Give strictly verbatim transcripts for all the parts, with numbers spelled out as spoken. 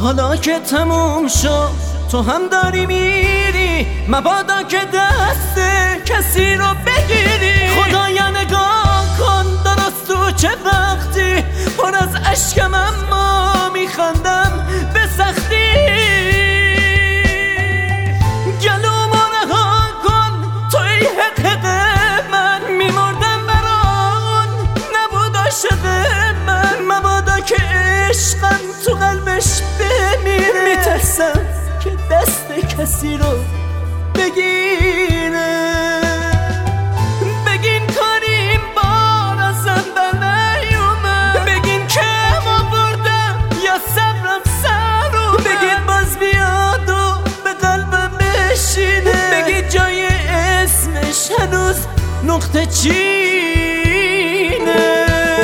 حالا که تموم شد تو هم داری میری، مبادا که دست کسی رو بگیری. خدایا نگاه کن درست تو چه وقتی پر از اشکم اما میخندم به سختی. گلومو رها کن توی حق من، میمردم بران نبود عاشق من. مبادا که عشقم تو قلبش بمیره، میترسم که دست کسی رو بگیره. بگین کاری این بار ازم بر نیومد، بگین که ما بردم یا صبرم سر اومد. بگین باز بیاد و به قلبم بشینه، بگین جای اسمش هنوز نقطه چینه.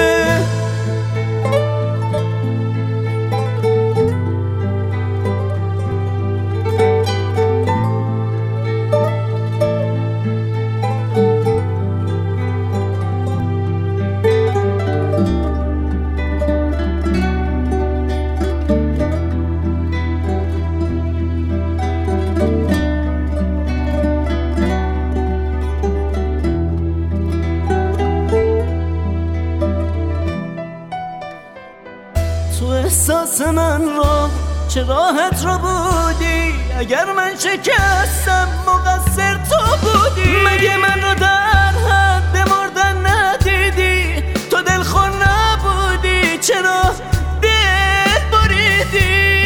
تو احساس من رو چه راحت رو بودی، اگر من شکستم مقصر تو بودی. مگه من رو در حد مردن ندیدی؟ تو دلخور نبودی چرا دل بریدی؟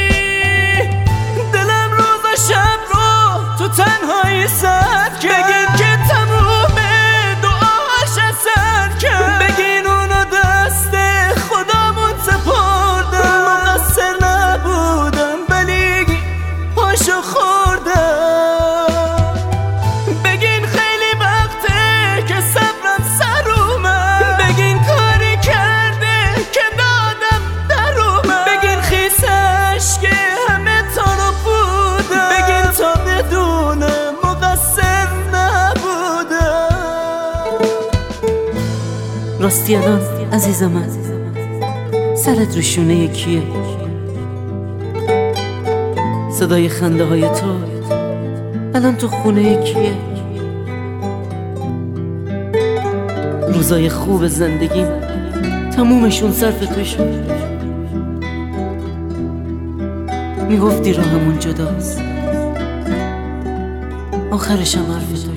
دلم روز و شب رو تو تنهایی سر کرد، بگین که تمومه دعاش اثر کرد. بگین اونو دست خدامون سپردم، مقصر نبودم ولی پاشو خوردم. بگین خیلی وقته که صبرم سر اومد، بگین کاری کرده که دادم در اومد. بگین خیسش که همه تا رو بودم، بگین تا بدونم مقصر نبودم. راستی الان عزیز من سرت رو شونه کیه؟ صدای خنده های تو الان تو خونه کیه؟ روزای خوب زندگیم تمومشون صرف تو شد. میگفتی راهمون جداست، آخرشم حرف تو.